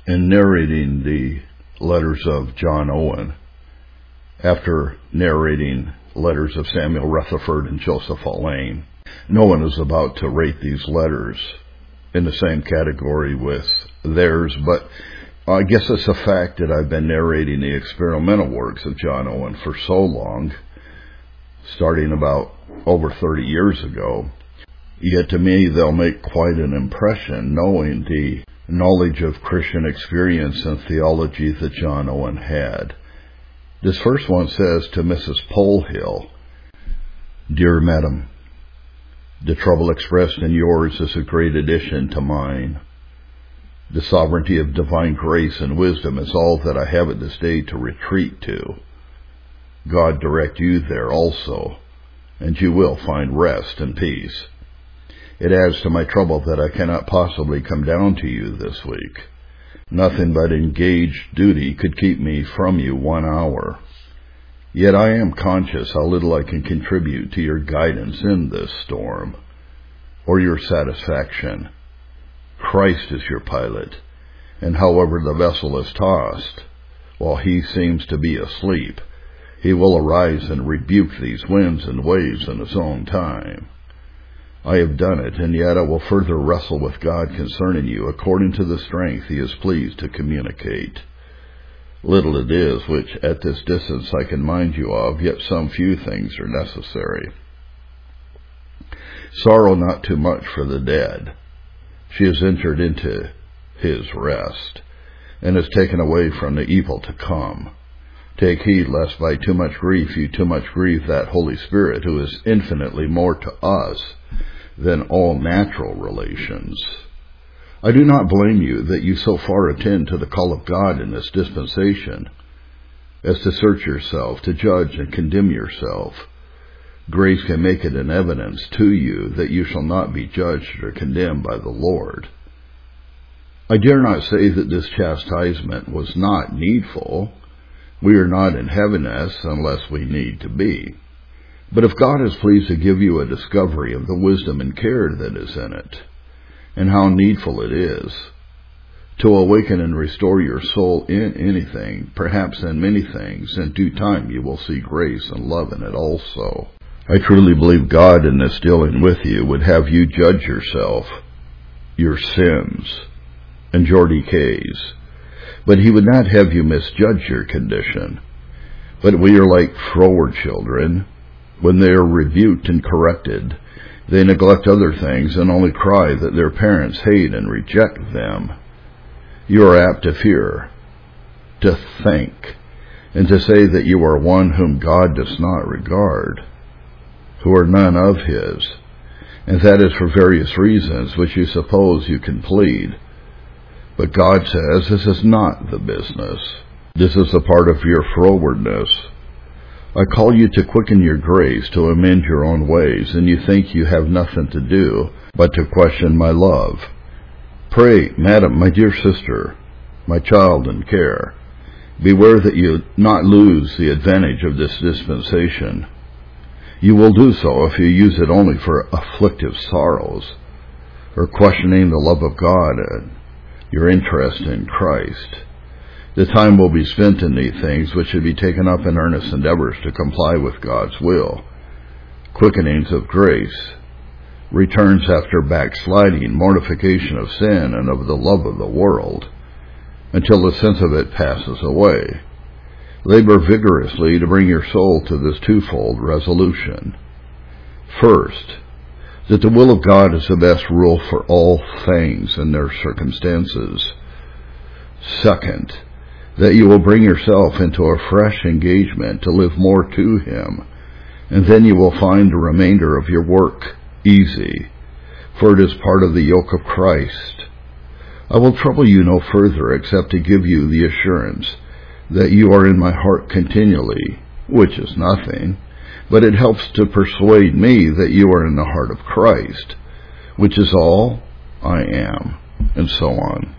In narrating the letters of John Owen, after narrating letters of Samuel Rutherford and Joseph Allain, no one is about to rate these letters in the same category with theirs, but I guess it's a fact that I've been narrating the experimental works of John Owen for so long, starting about over 30 years ago, yet to me they'll make quite an impression knowing the knowledge of Christian experience and theology that John Owen had. This first one says to Mrs. Polhill, "Dear Madam, the trouble expressed in yours is a great addition to mine. The sovereignty of divine grace and wisdom is all that I have at this day to retreat to. God direct you there also, and you will find rest and peace. It adds to my trouble that I cannot possibly come down to you this week. Nothing but engaged duty could keep me from you 1 hour. Yet I am conscious how little I can contribute to your guidance in this storm, or your satisfaction. Christ is your pilot, and however the vessel is tossed, while he seems to be asleep, he will arise and rebuke these winds and waves in his own time. I have done it, and yet I will further wrestle with God concerning you, according to the strength he is pleased to communicate. Little it is which at this distance I can mind you of, yet some few things are necessary. Sorrow not too much for the dead. She has entered into his rest, and is taken away from the evil to come. Take heed lest by too much grief you too much grieve that Holy Spirit, who is infinitely more to us than all natural relations. I do not blame you that you so far attend to the call of God in this dispensation, as to search yourself, to judge and condemn yourself. Grace can make it an evidence to you that you shall not be judged or condemned by the Lord. I dare not say that this chastisement was not needful. We are not in heaviness unless we need to be. But if God is pleased to give you a discovery of the wisdom and care that is in it, and how needful it is, to awaken and restore your soul in anything, perhaps in many things, in due time you will see grace and love in it also. I truly believe God in this dealing with you would have you judge yourself, your sins, and your decays, but he would not have you misjudge your condition. But we are like froward children. When they are rebuked and corrected, they neglect other things and only cry that their parents hate and reject them. You are apt to fear, to think, and to say that you are one whom God does not regard, who are none of his, and that is for various reasons which you suppose you can plead. But God says this is not the business. This is a part of your frowardness. I call you to quicken your grace, to amend your own ways, and you think you have nothing to do but to question my love. Pray, Madam, my dear sister, my child in care, beware that you not lose the advantage of this dispensation. You will do so if you use it only for afflictive sorrows, or questioning the love of God and your interest in Christ. The time will be spent in these things which should be taken up in earnest endeavors to comply with God's will, quickenings of grace, returns after backsliding, mortification of sin and of the love of the world, until the sense of it passes away. Labor vigorously to bring your soul to this twofold resolution. First, that the will of God is the best rule for all things in their circumstances. Second, that you will bring yourself into a fresh engagement to live more to him, and then you will find the remainder of your work easy, for it is part of the yoke of Christ. I will trouble you no further except to give you the assurance that you are in my heart continually, which is nothing, but it helps to persuade me that you are in the heart of Christ, which is all I am, and so on.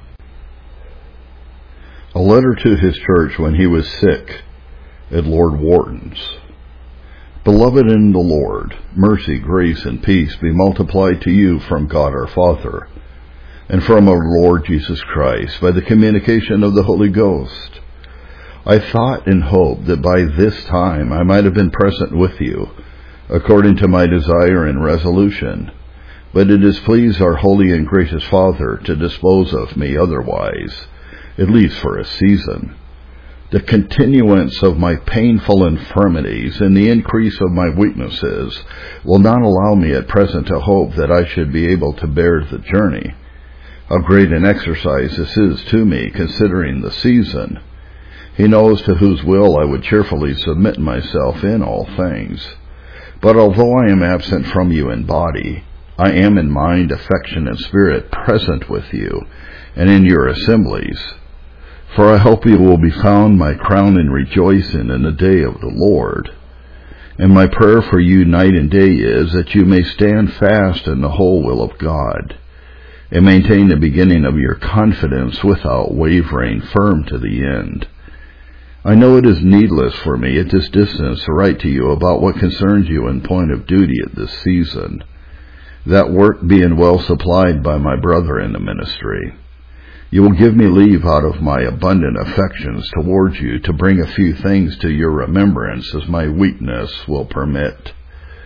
A letter to his church when he was sick at Lord Wharton's. Beloved in the Lord, mercy, grace, and peace be multiplied to you from God our Father and from our Lord Jesus Christ by the communication of the Holy Ghost. I thought and hoped that by this time I might have been present with you, according to my desire and resolution. But it has pleased our holy and gracious Father to dispose of me otherwise, at least for a season. The continuance of my painful infirmities and the increase of my weaknesses will not allow me at present to hope that I should be able to bear the journey. How great an exercise this is to me, considering the season. He knows to whose will I would cheerfully submit myself in all things. But although I am absent from you in body, I am in mind, affection, and spirit present with you, and in your assemblies. For I hope you will be found my crown and rejoicing in the day of the Lord. And my prayer for you night and day is that you may stand fast in the whole will of God, and maintain the beginning of your confidence without wavering, firm to the end. I know it is needless for me at this distance to write to you about what concerns you in point of duty at this season, that work being well supplied by my brother in the ministry. You will give me leave out of my abundant affections towards you to bring a few things to your remembrance as my weakness will permit.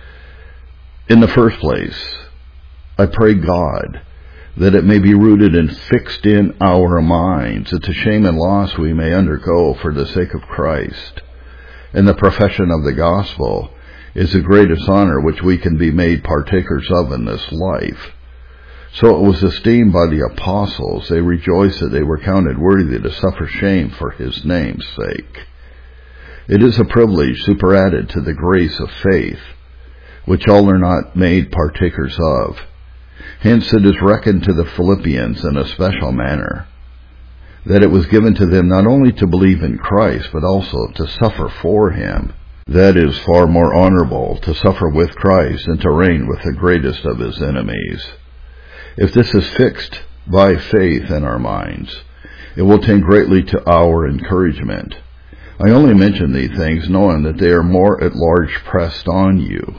In the first place, I pray God that it may be rooted and fixed in our minds that the shame and loss we may undergo for the sake of Christ and the profession of the gospel is the greatest honor which we can be made partakers of in this life. So it was esteemed by the apostles, they rejoiced that they were counted worthy to suffer shame for his name's sake. It is a privilege superadded to the grace of faith, which all are not made partakers of. Hence it is reckoned to the Philippians in a special manner, that it was given to them not only to believe in Christ, but also to suffer for him. That is far more honorable, to suffer with Christ than to reign with the greatest of his enemies. If this is fixed by faith in our minds, it will tend greatly to our encouragement. I only mention these things knowing that they are more at large pressed on you.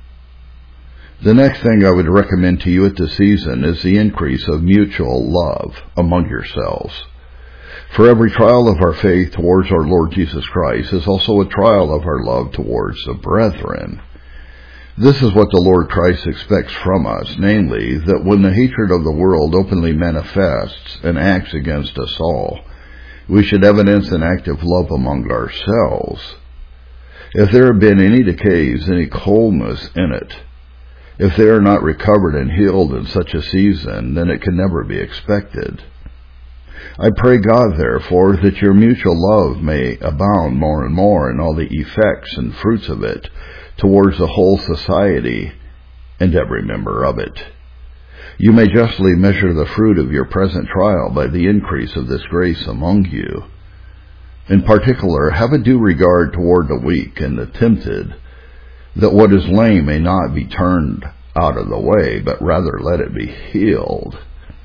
The next thing I would recommend to you at this season is the increase of mutual love among yourselves. For every trial of our faith towards our Lord Jesus Christ is also a trial of our love towards the brethren. This is what the Lord Christ expects from us, namely, that when the hatred of the world openly manifests and acts against us all, we should evidence an active love among ourselves. If there have been any decays, any coldness in it, if they are not recovered and healed in such a season, then it can never be expected. I pray God, therefore, that your mutual love may abound more and more in all the effects and fruits of it towards the whole society and every member of it. You may justly measure the fruit of your present trial by the increase of this grace among you. In particular, have a due regard toward the weak and the tempted, that what is lame may not be turned out of the way, but rather let it be healed.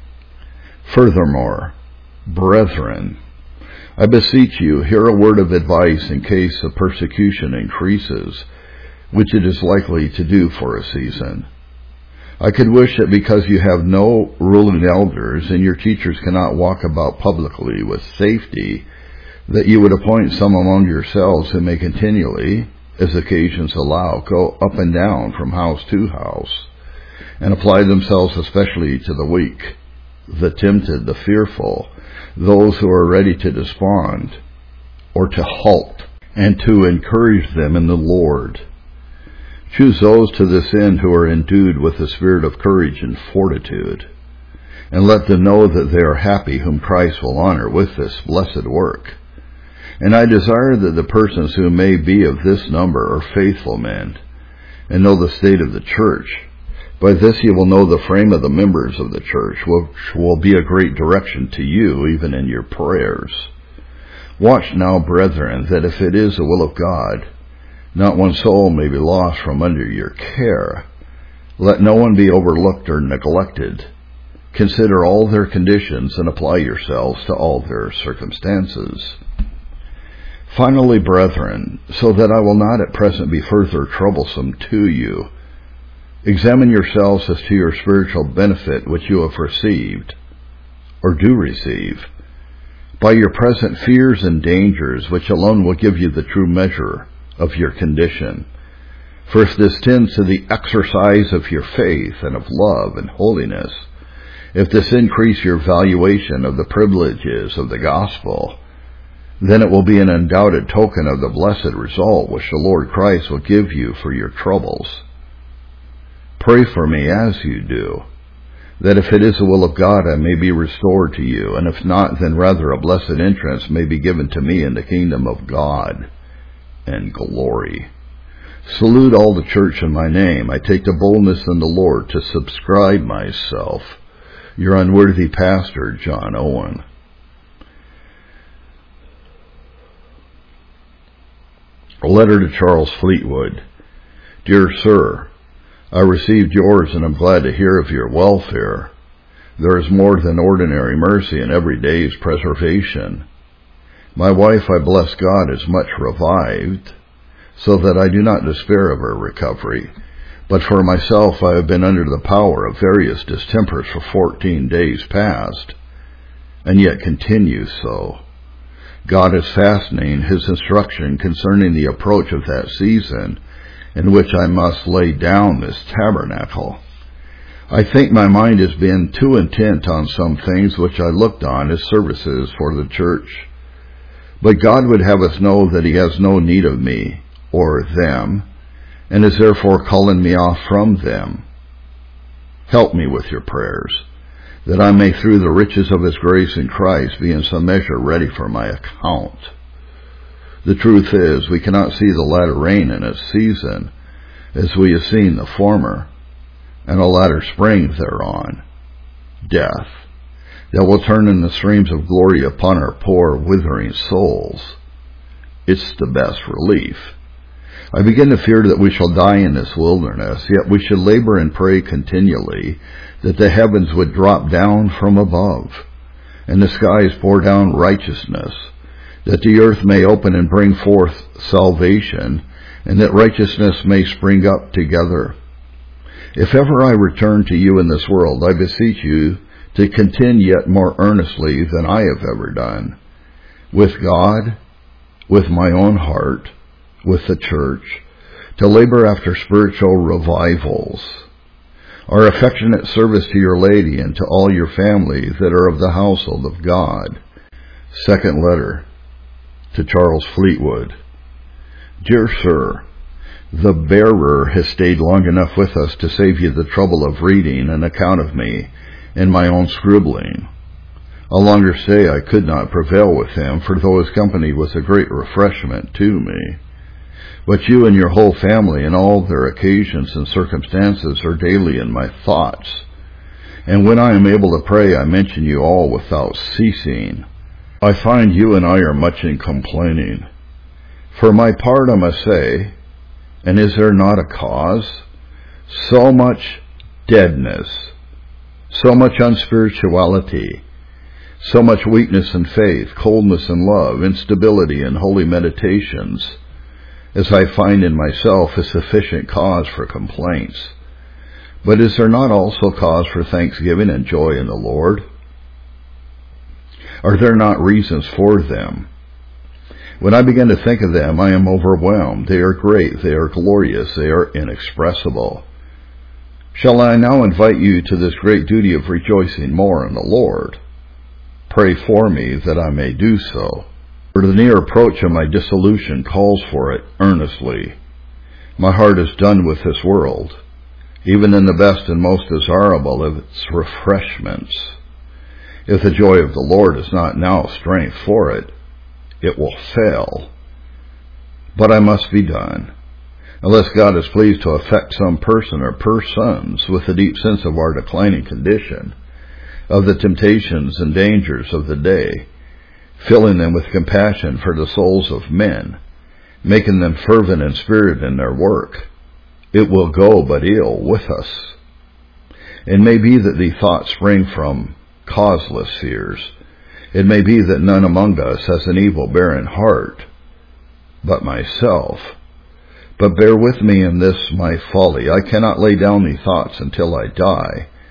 Furthermore, brethren, I beseech you, hear a word of advice in case the persecution increases, which it is likely to do for a season. I could wish that because you have no ruling elders and your teachers cannot walk about publicly with safety, that you would appoint some among yourselves who may continually, as occasions allow, go up and down from house to house, and apply themselves especially to the weak, the tempted, the fearful, those who are ready to despond, or to halt, and to encourage them in the Lord. Choose those to this end who are endued with the spirit of courage and fortitude, and let them know that they are happy whom Christ will honor with this blessed work. And I desire that the persons who may be of this number are faithful men, and know the state of the church. By this you will know the frame of the members of the church, which will be a great direction to you, even in your prayers. Watch now, brethren, that if it is the will of God, not one soul may be lost from under your care. Let no one be overlooked or neglected. Consider all their conditions and apply yourselves to all their circumstances. Finally, brethren, so that I will not at present be further troublesome to you, examine yourselves as to your spiritual benefit which you have received, or do receive, by your present fears and dangers, which alone will give you the true measure of your condition. For if this tends to the exercise of your faith and of love and holiness, if this increase your valuation of the privileges of the gospel, then it will be an undoubted token of the blessed result which the Lord Christ will give you for your troubles. Pray for me as you do, that if it is the will of God I may be restored to you, and if not, then rather a blessed entrance may be given to me in the kingdom of God and glory. Salute all the church in my name. I take the boldness in the Lord to subscribe myself, your unworthy pastor, John Owen. A letter to Charles Fleetwood. Dear Sir, I received yours and am glad to hear of your welfare. There is more than ordinary mercy in every day's preservation. My wife, I bless God, is much revived, so that I do not despair of her recovery. But for myself I have been under the power of various distempers for 14 days past, and yet continue so. God is fastening his instruction concerning the approach of that season in which I must lay down this tabernacle. I think my mind has been too intent on some things which I looked on as services for the church. But God would have us know that he has no need of me or them, and is therefore calling me off from them. Help me with your prayers, that I may through the riches of his grace in Christ be in some measure ready for my account. The truth is, we cannot see the latter rain in its season, as we have seen the former, and a latter spring thereon, death, that will turn in the streams of glory upon our poor withering souls. It's the best relief. I begin to fear that we shall die in this wilderness, yet we should labor and pray continually that the heavens would drop down from above, and the skies pour down righteousness, that the earth may open and bring forth salvation, and that righteousness may spring up together. If ever I return to you in this world, I beseech you to contend yet more earnestly than I have ever done, with God, with my own heart, with the church, to labor after spiritual revivals. Our affectionate service to your lady and to all your family that are of the household of God. Second letter to Charles Fleetwood. Dear Sir, the bearer has stayed long enough with us to save you the trouble of reading an account of me and my own scribbling. A longer stay I could not prevail with him, for though his company was a great refreshment to me. But you and your whole family and all their occasions and circumstances are daily in my thoughts, and when I am able to pray I mention you all without ceasing. I find you and I are much in complaining. For my part I must say, and is there not a cause? So much deadness, so much unspirituality, so much weakness in faith, coldness in love, instability in holy meditations, as I find in myself a sufficient cause for complaints. But is there not also cause for thanksgiving and joy in the Lord? Are there not reasons for them? When I begin to think of them, I am overwhelmed. They are great, they are glorious, they are inexpressible. Shall I now invite you to this great duty of rejoicing more in the Lord? Pray for me that I may do so. For the near approach of my dissolution calls for it earnestly. My heart is done with this world, even in the best and most desirable of its refreshments. If the joy of the Lord is not now strength for it, it will fail. But I must be done, unless God is pleased to affect some person or persons with a deep sense of our declining condition, of the temptations and dangers of the day, filling them with compassion for the souls of men, making them fervent in spirit in their work. It will go but ill with us. It may be that the thoughts spring from causeless fears. It may be that none among us has an evil barren heart, but myself. But bear with me in this my folly. I cannot lay down these thoughts until I die,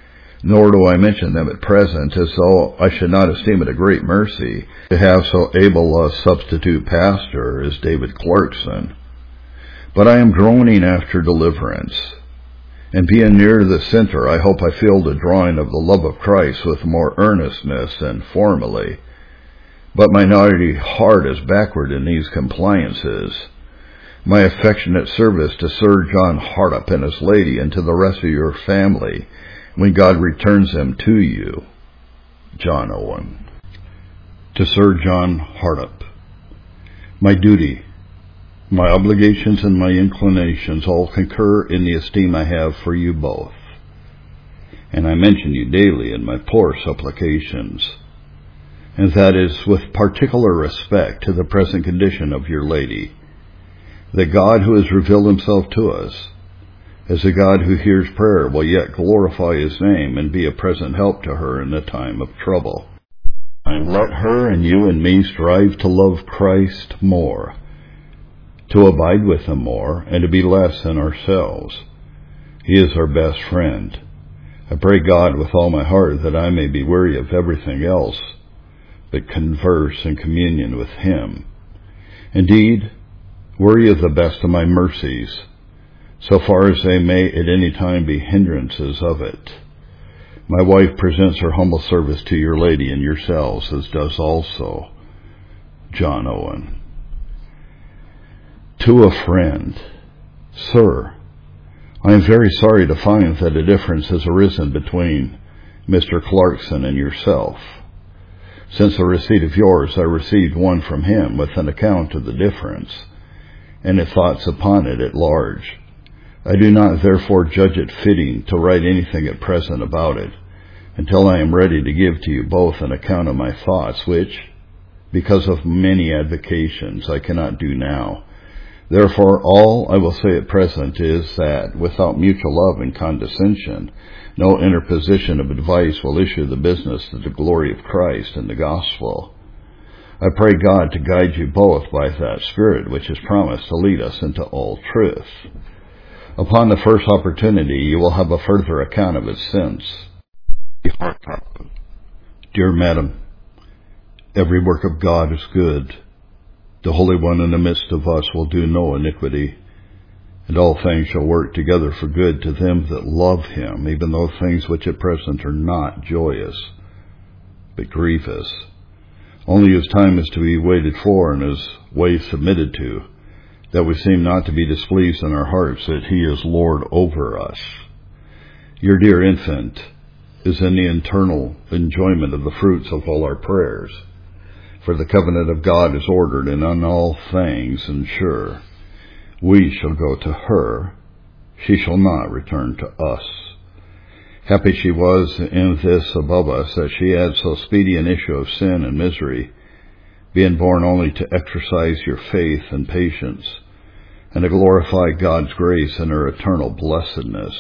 nor do I mention them at present, as though I should not esteem it a great mercy to have so able a substitute pastor as David Clarkson. But I am groaning after deliverance, and being near the center, I hope I feel the drawing of the love of Christ with more earnestness than formerly. But my naughty heart is backward in these compliances. My affectionate service to Sir John Hardup and his lady, and to the rest of your family, when God returns them to you. John Owen. To Sir John Hardup. My duty, my obligations, and my inclinations all concur in the esteem I have for you both, and I mention you daily in my poor supplications, and that is with particular respect to the present condition of your lady, that God, who has revealed himself to us as a God who hears prayer, will yet glorify his name and be a present help to her in the time of trouble. And let her and you and me strive to love Christ more, to abide with him more, and to be less than ourselves. He is our best friend. I pray God with all my heart that I may be weary of everything else, but converse in communion with him. Indeed, weary of the best of my mercies, so far as they may at any time be hindrances of it. My wife presents her humble service to your lady and yourselves, as does also John Owen. To a friend. Sir, I am very sorry to find that a difference has arisen between Mr. Clarkson and yourself. Since the receipt of yours, I received one from him with an account of the difference, and his thoughts upon it at large. I do not therefore judge it fitting to write anything at present about it, until I am ready to give to you both an account of my thoughts, which, because of many avocations, I cannot do now. Therefore, all I will say at present is that, without mutual love and condescension, no interposition of advice will issue the business to the glory of Christ and the gospel. I pray God to guide you both by that Spirit which is promised to lead us into all truth. Upon the first opportunity, you will have a further account of it since. Dear Madam, every work of God is good. The Holy One in the midst of us will do no iniquity, and all things shall work together for good to them that love him, even though things which at present are not joyous, but grievous. Only his time is to be waited for, and his way submitted to, that we seem not to be displeased in our hearts that he is Lord over us. Your dear infant is in the eternal enjoyment of the fruits of all our prayers, for the covenant of God is ordered and on all things and sure. We shall go to her, she shall not return to us. Happy she was in this above us, that she had so speedy an issue of sin and misery, being born only to exercise your faith and patience, and to glorify God's grace and her eternal blessedness.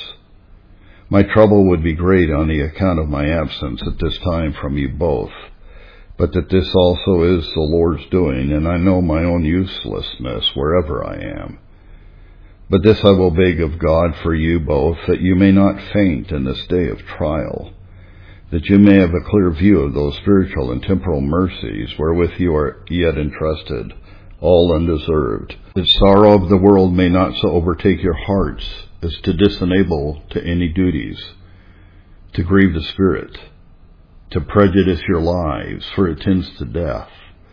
My trouble would be great on the account of my absence at this time from you both, but that this also is the Lord's doing, and I know my own uselessness wherever I am. But this I will beg of God for you both, that you may not faint in this day of trial, that you may have a clear view of those spiritual and temporal mercies wherewith you are yet entrusted, all undeserved, that sorrow of the world may not so overtake your hearts as to disenable to any duties, to grieve the Spirit, to prejudice your lives, for it tends to death.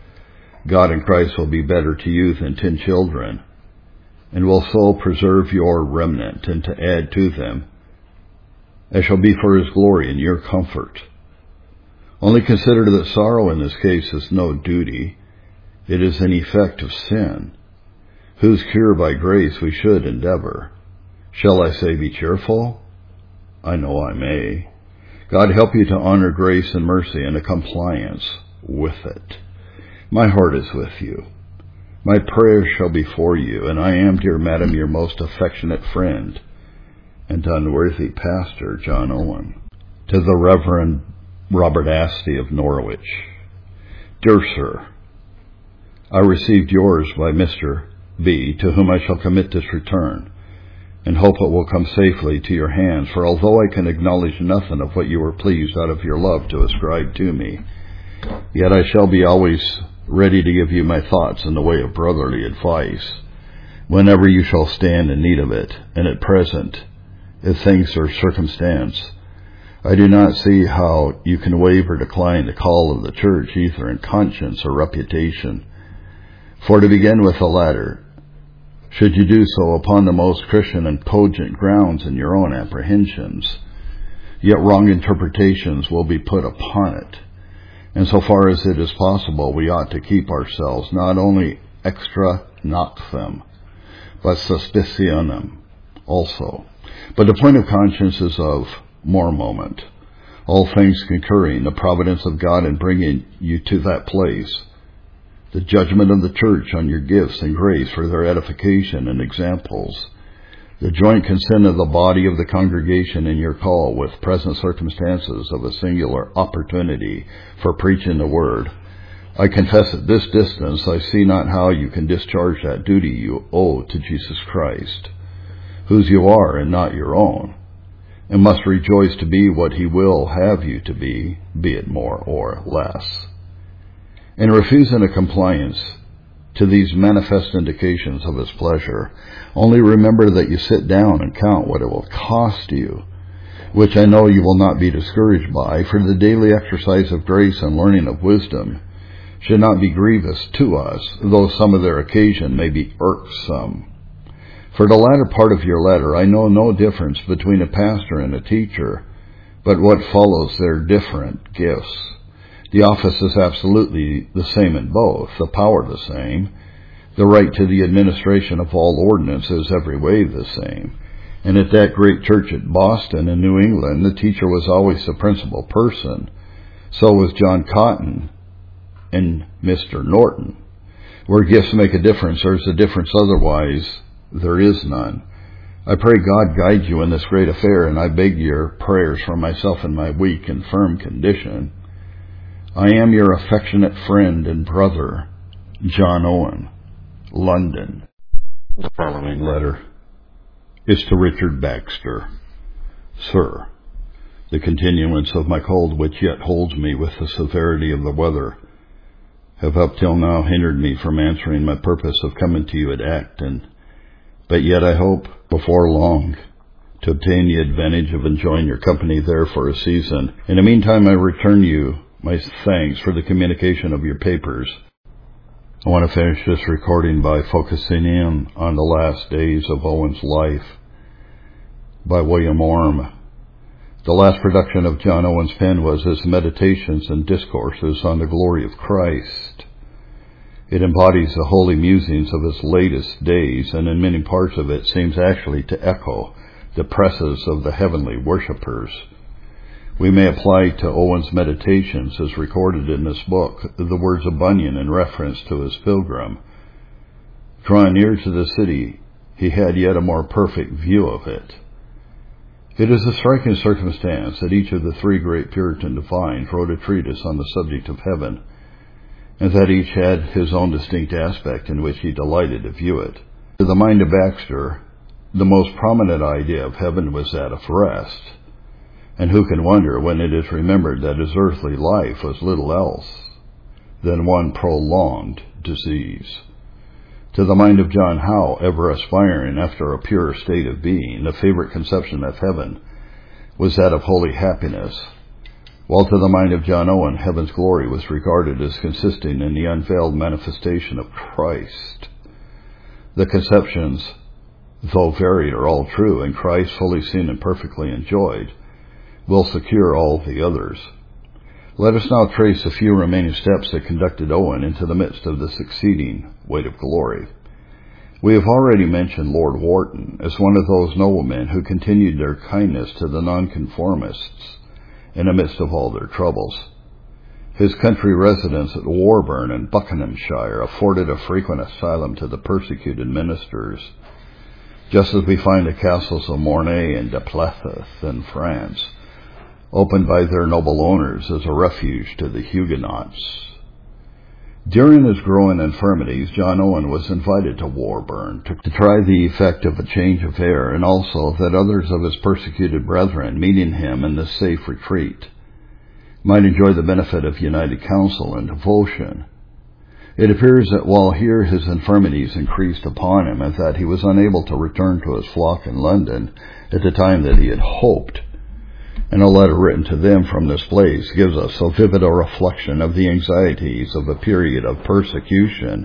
God in Christ will be better to you than 10 children, and will so preserve your remnant, and to add to them, as shall be for his glory and your comfort. Only consider that sorrow in this case is no duty, it is an effect of sin, whose cure by grace we should endeavor. Shall I say be cheerful? I know I may. God help you to honor grace and mercy and a compliance with it. My heart is with you. My prayers shall be for you, and I am, dear madam, your most affectionate friend and unworthy pastor, John Owen. To the Reverend Robert Astley of Norwich. Dear Sir, I received yours by Mr. B., to whom I shall commit this return, and hope it will come safely to your hands, for although I can acknowledge nothing of what you were pleased out of your love to ascribe to me, yet I shall be always ready to give you my thoughts in the way of brotherly advice, whenever you shall stand in need of it. And at present, if things are circumstance, I do not see how you can waive or decline the call of the church, either in conscience or reputation. For to begin with the latter, should you do so upon the most Christian and cogent grounds in your own apprehensions, yet wrong interpretations will be put upon it. And so far as it is possible, we ought to keep ourselves not only extra noctem, but suspicionem also. But the point of conscience is of more moment, all things concurring, the providence of God in bringing you to that place, the judgment of the church on your gifts and grace for their edification and examples, the joint consent of the body of the congregation in your call with present circumstances of a singular opportunity for preaching the word. I confess at this distance I see not how you can discharge that duty you owe to Jesus Christ, whose you are and not your own, and must rejoice to be what he will have you to be it more or less. In refusing a compliance to these manifest indications of his pleasure, only remember that you sit down and count what it will cost you, which I know you will not be discouraged by, for the daily exercise of grace and learning of wisdom should not be grievous to us, though some of their occasion may be irksome. For the latter part of your letter, I know no difference between a pastor and a teacher, but what follows their different gifts. The office is absolutely the same in both, the power the same, the right to the administration of all ordinances every way the same. And at that great church at Boston in New England, the teacher was always the principal person. So was John Cotton and Mr. Norton. Where gifts make a difference, there's a difference, otherwise there is none. I pray God guide you in this great affair, and I beg your prayers for myself in my weak and firm condition. I am your affectionate friend and brother, John Owen, London. The following letter is to Richard Baxter. Sir, the continuance of my cold, which yet holds me with the severity of the weather, have up till now hindered me from answering my purpose of coming to you at Acton, but yet I hope before long to obtain the advantage of enjoying your company there for a season. In the meantime, I return you my thanks for the communication of your papers. I want to finish this recording by focusing in on the last days of Owen's life by William Orme. The last production of John Owen's pen was his Meditations and Discourses on the Glory of Christ. It embodies the holy musings of his latest days, and in many parts of it seems actually to echo the presses of the heavenly worshippers. We may apply to Owen's meditations, as recorded in this book, the words of Bunyan in reference to his pilgrim. Drawing near to the city, he had yet a more perfect view of it. It is a striking circumstance that each of the three great Puritan divines wrote a treatise on the subject of heaven, and that each had his own distinct aspect in which he delighted to view it. To the mind of Baxter, the most prominent idea of heaven was that of rest. And who can wonder when it is remembered that his earthly life was little else than one prolonged disease? To the mind of John Howe, ever aspiring after a pure state of being, the favorite conception of heaven was that of holy happiness, while to the mind of John Owen, heaven's glory was regarded as consisting in the unveiled manifestation of Christ. The conceptions, though varied, are all true, and Christ, fully seen and perfectly enjoyed, will secure all the others. Let us now trace a few remaining steps that conducted Owen into the midst of the succeeding weight of glory. We have already mentioned Lord Wharton as one of those noblemen who continued their kindness to the nonconformists in the midst of all their troubles. His country residence at Warburn in Buckinghamshire afforded a frequent asylum to the persecuted ministers, just as we find the castles of Mornay and de Plethys in France opened by their noble owners as a refuge to the Huguenots. During his growing infirmities, John Owen was invited to Warburn to try the effect of a change of air, and also that others of his persecuted brethren, meeting him in this safe retreat, might enjoy the benefit of united counsel and devotion. It appears that while here his infirmities increased upon him, and that he was unable to return to his flock in London at the time that he had hoped, and a letter written to them from this place gives us so vivid a reflection of the anxieties of a period of persecution,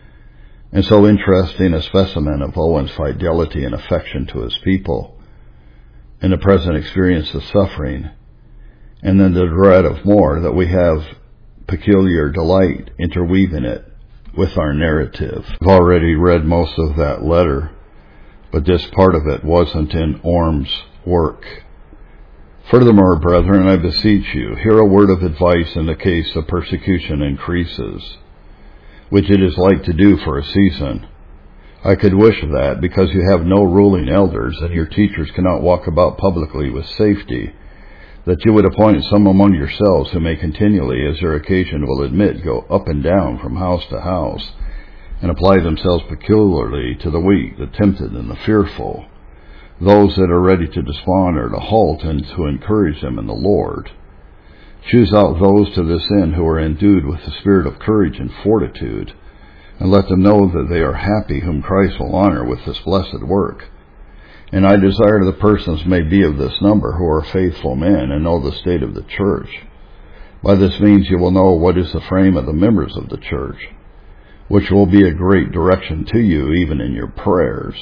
and so interesting a specimen of Owen's fidelity and affection to his people, in the present experience of suffering, and then the dread of more, that we have peculiar delight interweaving it with our narrative. I've already read most of that letter, but this part of it wasn't in Orm's work. Furthermore, brethren, I beseech you, hear a word of advice in the case of persecution increases, which it is like to do for a season. I could wish that, because you have no ruling elders, and your teachers cannot walk about publicly with safety, that you would appoint some among yourselves who may continually, as their occasion will admit, go up and down from house to house, and apply themselves peculiarly to the weak, the tempted, and the fearful, those that are ready to despond or to halt, and to encourage them in the Lord. Choose out those to this end who are endued with the spirit of courage and fortitude, and let them know that they are happy whom Christ will honor with this blessed work. And I desire the persons may be of this number who are faithful men and know the state of the church. By this means you will know what is the frame of the members of the church, which will be a great direction to you even in your prayers.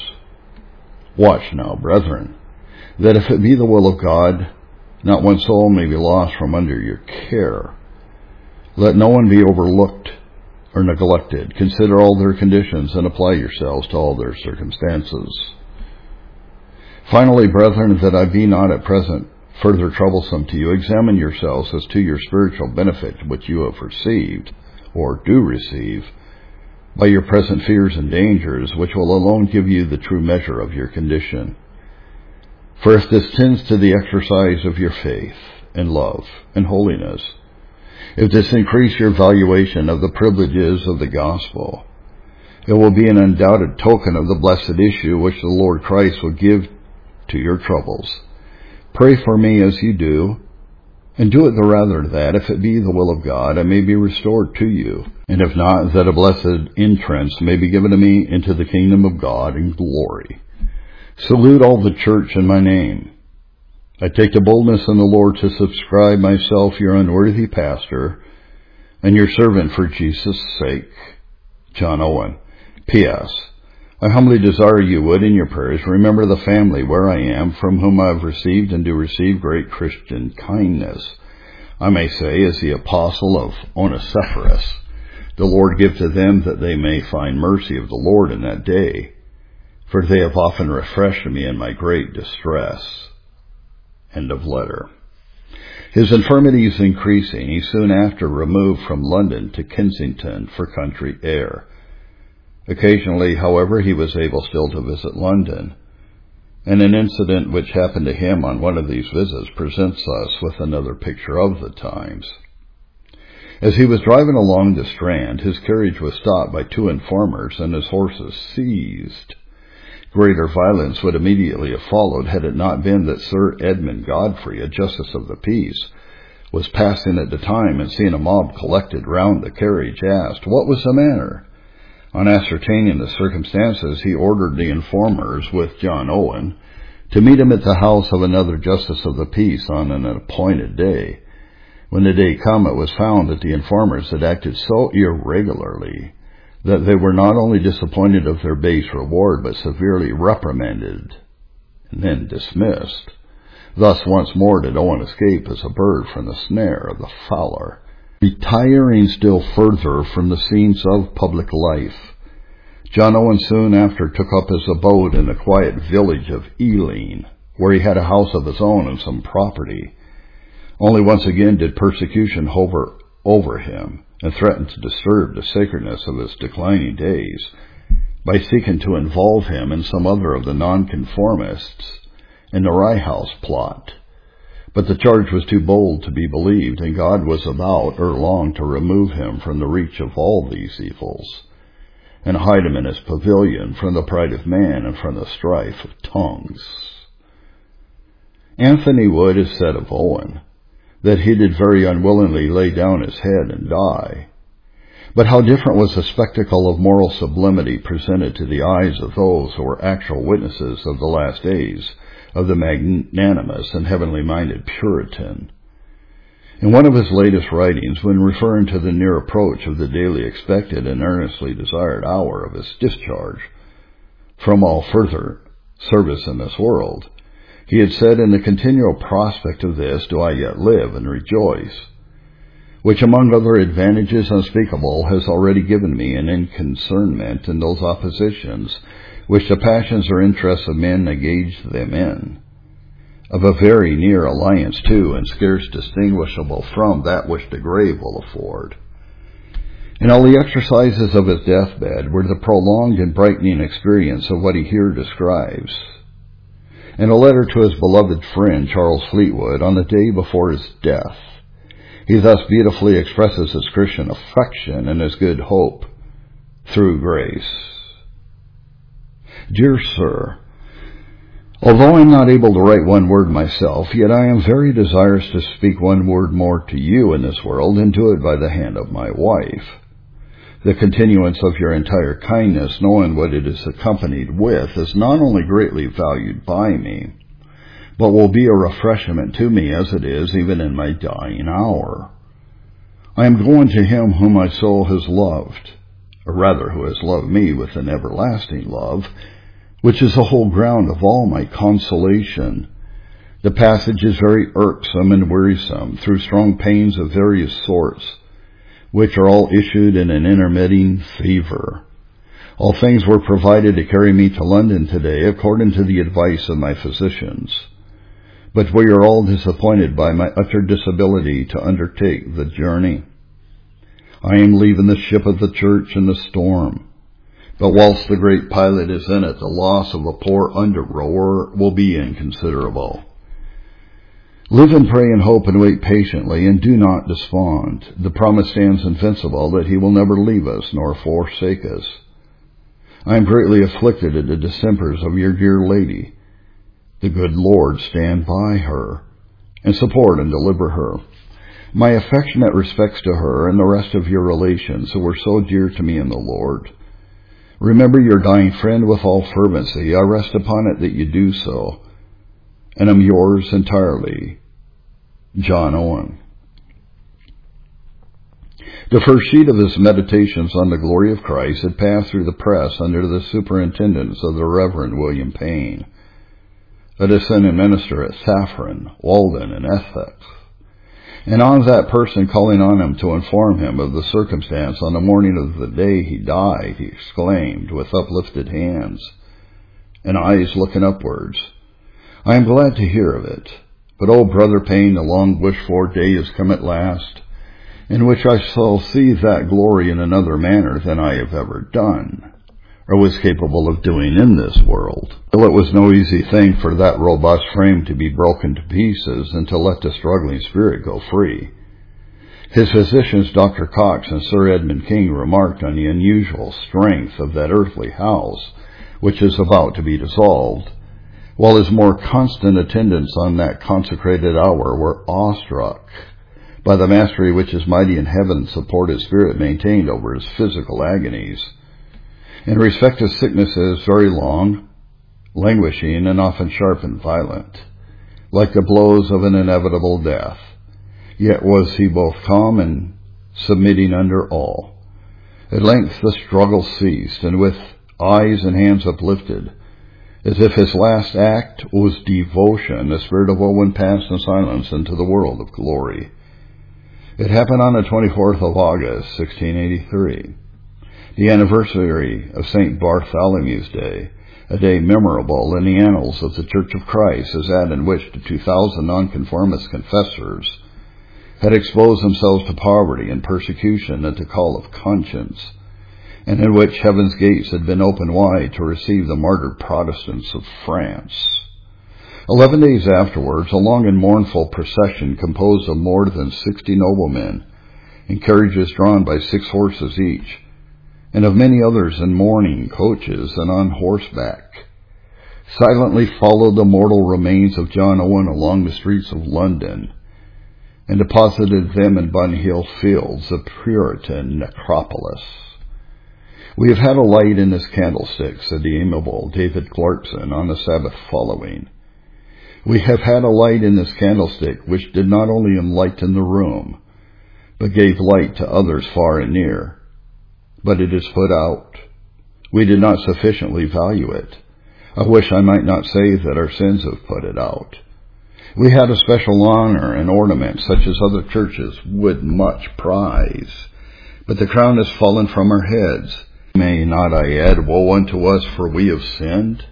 Watch now, brethren, that if it be the will of God, not one soul may be lost from under your care. Let no one be overlooked or neglected. Consider all their conditions and apply yourselves to all their circumstances. Finally, brethren, that I be not at present further troublesome to you, examine yourselves as to your spiritual benefit which you have received, or do receive, by your present fears and dangers, which will alone give you the true measure of your condition. For if this tends to the exercise of your faith, and love, and holiness, if this increase your valuation of the privileges of the gospel, it will be an undoubted token of the blessed issue which the Lord Christ will give to your troubles. Pray for me as you do, and do it the rather that, if it be the will of God, I may be restored to you, and if not, that a blessed entrance may be given to me into the kingdom of God in glory. Salute all the church in my name. I take the boldness in the Lord to subscribe myself your unworthy pastor, and your servant for Jesus' sake, John Owen. P.S. I humbly desire you would, in your prayers, remember the family where I am, from whom I have received and do receive great Christian kindness. I may say, as the apostle of Onesiphorus, the Lord give to them that they may find mercy of the Lord in that day, for they have often refreshed me in my great distress. End of letter. His infirmities increasing, he soon after removed from London to Kensington for country air. Occasionally, however, he was able still to visit London, and an incident which happened to him on one of these visits presents us with another picture of the times. As he was driving along the Strand, his carriage was stopped by two informers and his horses seized. Greater violence would immediately have followed had it not been that Sir Edmund Godfrey, a justice of the peace, was passing at the time, and seeing a mob collected round the carriage, asked what was the matter. On ascertaining the circumstances, he ordered the informers, with John Owen, to meet him at the house of another justice of the peace on an appointed day. When the day come, it was found that the informers had acted so irregularly that they were not only disappointed of their base reward, but severely reprimanded and then dismissed. Thus once more did Owen escape as a bird from the snare of the fowler. Retiring still further from the scenes of public life, John Owen soon after took up his abode in the quiet village of Ealing, where he had a house of his own and some property. Only once again did persecution hover over him, and threaten to disturb the sacredness of his declining days, by seeking to involve him and some other of the nonconformists in the Rye House plot. But the charge was too bold to be believed, and God was about ere long to remove him from the reach of all these evils, and hide him in his pavilion from the pride of man and from the strife of tongues. Anthony Wood has said of Owen that he did very unwillingly lay down his head and die. But how different was the spectacle of moral sublimity presented to the eyes of those who were actual witnesses of the last days of the magnanimous and heavenly-minded Puritan. In one of his latest writings, when referring to the near approach of the daily expected and earnestly desired hour of his discharge from all further service in this world, he had said, "In the continual prospect of this do I yet live and rejoice, which among other advantages unspeakable has already given me an inconcernment in those oppositions which the passions or interests of men engage them in, of a very near alliance too, and scarce distinguishable from that which the grave will afford." And all the exercises of his deathbed were the prolonged and brightening experience of what he here describes. In a letter to his beloved friend Charles Fleetwood on the day before his death, he thus beautifully expresses his Christian affection and his good hope through grace. "Dear Sir, although I am not able to write one word myself, yet I am very desirous to speak one word more to you in this world, and do it by the hand of my wife. The continuance of your entire kindness, knowing what it is accompanied with, is not only greatly valued by me, but will be a refreshment to me as it is even in my dying hour. I am going to him whom my soul has loved, or rather who has loved me with an everlasting love, which is the whole ground of all my consolation. The passage is very irksome and wearisome, through strong pains of various sorts, which are all issued in an intermitting fever. All things were provided to carry me to London today, according to the advice of my physicians. But we are all disappointed by my utter disability to undertake the journey. I am leaving the ship of the church in the storm, but whilst the great pilot is in it, the loss of a poor under-rower will be inconsiderable. Live and pray and hope and wait patiently, and do not despond. The promise stands invincible that he will never leave us nor forsake us. I am greatly afflicted at the distempers of your dear lady. The good Lord stand by her, and support and deliver her. My affectionate respects to her and the rest of your relations who were so dear to me in the Lord. Remember your dying friend with all fervency. I rest upon it that you do so, and am yours entirely, John Owen. The first sheet of his Meditations on the Glory of Christ had passed through the press under the superintendence of the Reverend William Payne, a descendant minister at Saffron, Walden, and Essex. And on that person calling on him to inform him of the circumstance on the morning of the day he died, he exclaimed with uplifted hands and eyes looking upwards, "I am glad to hear of it. But, oh, Brother Payne, the long-wished-for day is come at last, in which I shall see that glory in another manner than I have ever done, or was capable of doing in this world." Well, it was no easy thing for that robust frame to be broken to pieces and to let the struggling spirit go free. His physicians, Dr. Cox and Sir Edmund King, remarked on the unusual strength of that earthly house, which is about to be dissolved, while his more constant attendants on that consecrated hour were awestruck by the mastery which his mighty and heaven-supported spirit maintained over his physical agonies. In respect of sicknesses, very long, languishing, and often sharp and violent, like the blows of an inevitable death, yet was he both calm and submitting under all. At length the struggle ceased, and with eyes and hands uplifted, as if his last act was devotion, the spirit of Owen passed in silence into the world of glory. It happened on the 24th of August, 1683, the anniversary of St. Bartholomew's Day, a day memorable in the annals of the Church of Christ as that in which the 2,000 nonconformist confessors had exposed themselves to poverty and persecution at the call of conscience, and in which heaven's gates had been opened wide to receive the martyred Protestants of France. 11 days afterwards, a long and mournful procession composed of more than 60 noblemen, in carriages drawn by 6 horses each, and of many others in mourning coaches and on horseback, silently followed the mortal remains of John Owen along the streets of London, and deposited them in Bunhill Fields, the Puritan necropolis. "We have had a light in this candlestick," said the amiable David Clarkson on the Sabbath following. "We have had a light in this candlestick which did not only enlighten the room, but gave light to others far and near. But it is put out. We did not sufficiently value it. I wish I might not say that our sins have put it out. We had a special honor and ornament such as other churches would much prize, but the crown has fallen from our heads. May not I add, woe unto us, for we have sinned?"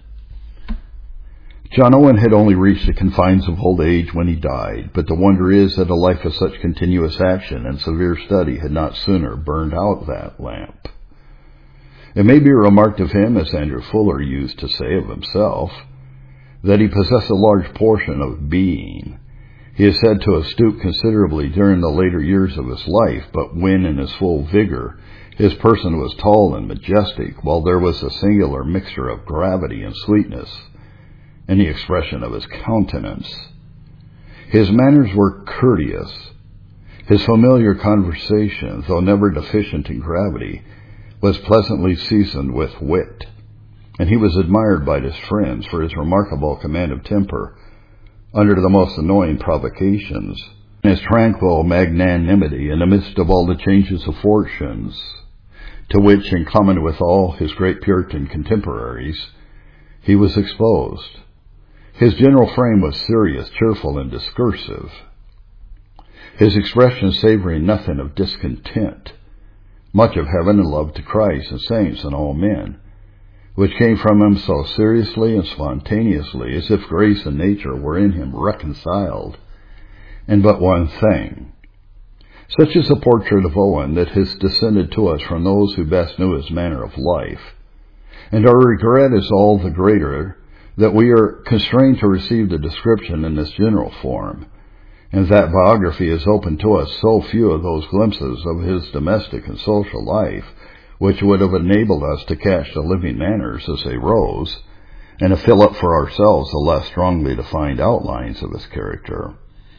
John Owen had only reached the confines of old age when he died, but the wonder is that a life of such continuous action and severe study had not sooner burned out that lamp. It may be remarked of him, as Andrew Fuller used to say of himself, that he possessed a large portion of being. He is said to have stooped considerably during the later years of his life, but when in his full vigor, his person was tall and majestic, while there was a singular mixture of gravity and sweetness in the expression of his countenance. His manners were courteous. His familiar conversation, though never deficient in gravity, was pleasantly seasoned with wit, and he was admired by his friends for his remarkable command of temper under the most annoying provocations, and his tranquil magnanimity in the midst of all the changes of fortunes, to which, in common with all his great Puritan contemporaries, he was exposed. His general frame was serious, cheerful, and discursive, his expression savoring nothing of discontent, much of heaven and love to Christ and saints and all men, which came from him so seriously and spontaneously, as if grace and nature were in him reconciled in but one thing. Such is the portrait of Owen that has descended to us from those who best knew his manner of life, and our regret is all the greater that we are constrained to receive the description in this general form, and that biography has opened to us so few of those glimpses of his domestic and social life which would have enabled us to catch the living manners as they rose, and to fill up for ourselves the less strongly defined outlines of his character.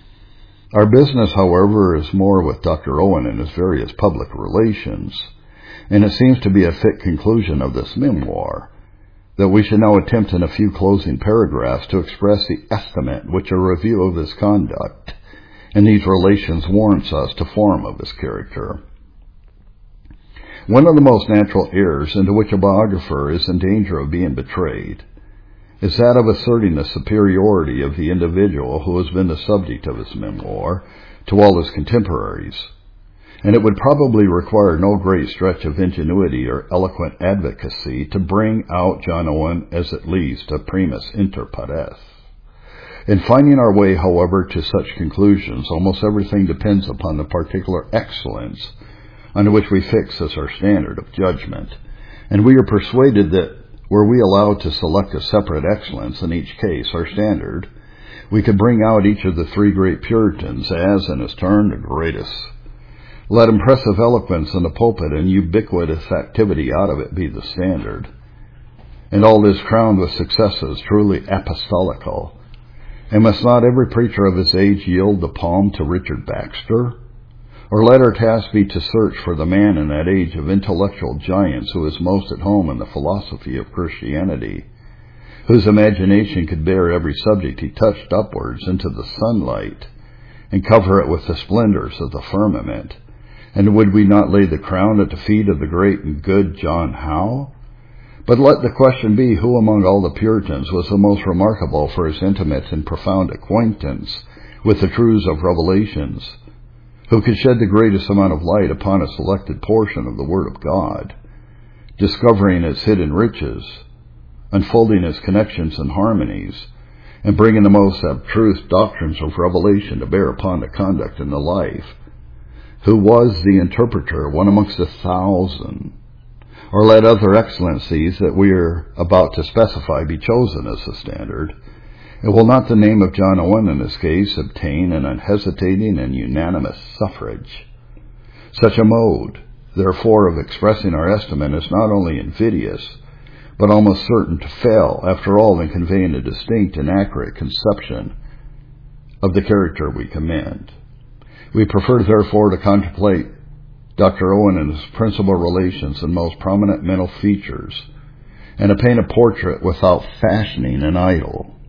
Our business, however, is more with Dr. Owen and his various public relations, and it seems to be a fit conclusion of this memoir that we should now attempt in a few closing paragraphs to express the estimate which a review of his conduct in these relations warrants us to form of his character. One of the most natural errors into which a biographer is in danger of being betrayed is that of asserting the superiority of the individual who has been the subject of his memoir to all his contemporaries, and it would probably require no great stretch of ingenuity or eloquent advocacy to bring out John Owen as at least a primus inter pares. In finding our way, however, to such conclusions, almost everything depends upon the particular excellence on which we fix as our standard of judgment, and we are persuaded that were we allowed to select a separate excellence in each case, our standard, we could bring out each of the three great Puritans as, in his turn, the greatest. Let impressive eloquence in the pulpit and ubiquitous activity out of it be the standard, and all is crowned with successes truly apostolical. And must not every preacher of his age yield the palm to Richard Baxter? Or let our task be to search for the man in that age of intellectual giants who is most at home in the philosophy of Christianity, whose imagination could bear every subject he touched upwards into the sunlight, and cover it with the splendors of the firmament. And would we not lay the crown at the feet of the great and good John Howe? But let the question be, who among all the Puritans was the most remarkable for his intimate and profound acquaintance with the truths of Revelations, who could shed the greatest amount of light upon a selected portion of the Word of God, discovering its hidden riches, unfolding its connections and harmonies, and bringing the most abstruse doctrines of revelation to bear upon the conduct and the life, who was the interpreter, one amongst 1,000, or let other excellencies that we are about to specify be chosen as the standard, And will not the name of John Owen in this case obtain an unhesitating and unanimous suffrage? Such a mode, therefore, of expressing our estimate is not only invidious, but almost certain to fail, after all, in conveying a distinct and accurate conception of the character we commend. We prefer, therefore, to contemplate Dr. Owen and his principal relations and most prominent mental features, and to paint a portrait without fashioning an idol.